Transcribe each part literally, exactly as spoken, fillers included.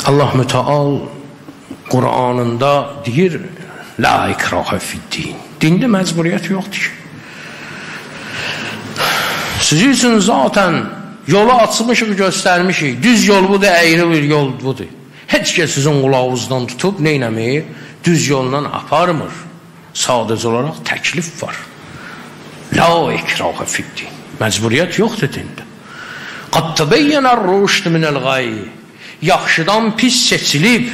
Allah Müteal Qur'anında deyir, la ikraha fiddin. Dində məcburiyyət yoxdur ki. Sizin üçün zaten yolu açmışıq, göstərmişik. Düz yol budur, əyri bir yol budur. Heç kəs sizin qulağınızdan tutub, neynəmir? Düz yoldan aparmır. Sadəcə olaraq təklif var. La ikraha fiddin. Məcburiyyət yoxdur dində. Qad təbəyyənər rüşd minəl qay. Yaxşıdan pis seçilib,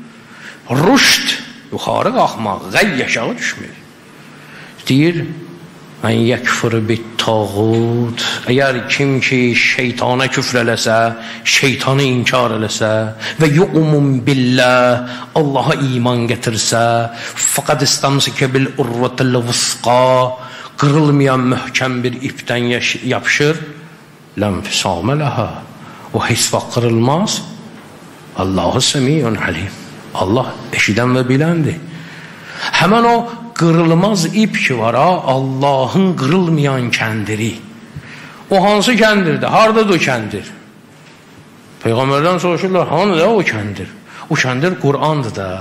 rüşd yuxarı qalxmaq, qay aşağı düşmək. Deyir, mən yəkfır bit tağut. Əgər kim ki şeytana küfr eləsə, şeytanı inkar eləsə və yu'mun billah, Allaha iman gətirsə, fəqad istamsikə bil urvatil vusqa, qırılmayan möhkəm bir ipdən yapışır, ləm fisamə ləhə, o heç vaxt qırılmaz. Allahu semiyun alim. Allah eşidən və biləndir. Həmən o qırılmaz ip ki var ha, Allahın qırılmayan kəndiri. O hansı kəndirdir? Haradadır o kəndir? Peyğəmbərdən soruşurlar, hanıdır o kəndir? O kəndir Qur'andır da.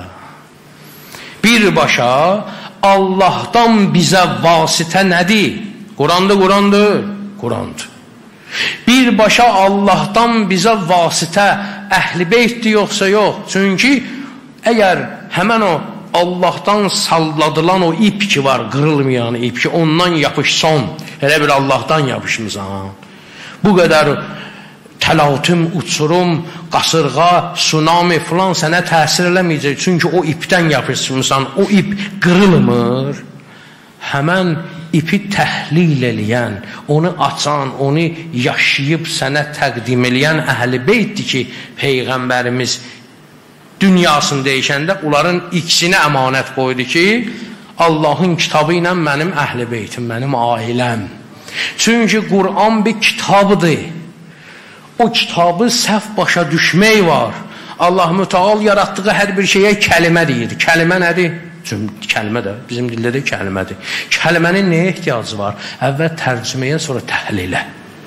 Birbaşa Allahdan bizə vasitə nədir? Qur'andır, Qur'andır, Qur'andır. Birbaşa Allahdan bizə vasitə Əhl-i Beytdir yoxsa yox? Çünki əgər həmən o Allahdan salladılan o ip ki var, qırılmayan ip ki, ondan yapışsan, elə bir Allahdan yapışmısan. Bu qədər təlatüm, uçurum, qasırğa, tsunami filan sənə təsir eləməyəcək. Çünki o ipdən yapışmısan, o ip qırılmır. Həmən ipi təhlil eləyən, onu açan, onu yaşayıb sənə təqdim eləyən Əhl-i Beytdir ki, Peyğəmbərimiz dünyasını deyişəndə onların ikisini əmanət qoydu ki, Allahın kitabı ilə mənim Əhl-i Beytim, mənim ailəm. Çünki Qur'an bir kitabıdır. O kitabı səhv başa düşmək var. Allah Müteal yaratdığı hər bir şeyə kəlimə deyir. Kəlimə nədir? Çünki kəlimə də, bizim dildə də kəlimədir. Kəlimənin nəyə ehtiyacı var? Əvvəl tərcüməyə, sonra təhlilə.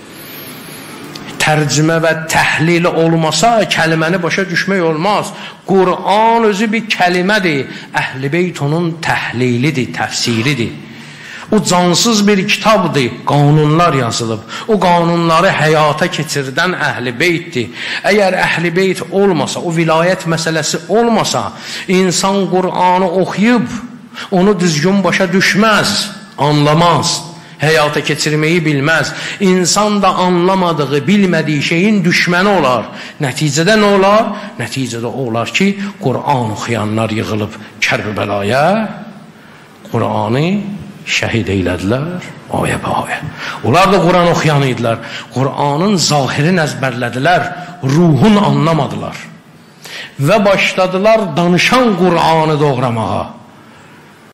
Tərcümə və təhlili olmasa kəliməni başa düşmək olmaz. Qur'an özü bir kəlimədir. Əhl-i Beyt onun təhlilidir, təfsiridir. O cansız bir kitabdır, qanunlar yazılıb. O qanunları həyata keçirdən Əhl-i Beytdir. Əgər Əhl-i Beyt olmasa, o vilayət məsələsi olmasa, insan Qur'anı oxuyub, onu düzgün başa düşməz, anlamaz. Həyata keçirməyi bilməz. İnsan da anlamadığı, bilmədiyi şeyin düşməni olar. Nəticədə nə olar? Nəticədə olar ki, Qur'an oxuyanlar yığılıb Kərbəlaya, Qur'anı şəhid eylədilər, ayə bə ayə. Onlar da Qur'an oxuyan idilər. Qur'anın zahirini əzbərlədilər, ruhun anlamadılar. Və başladılar danışan Qur'anı doğramağa.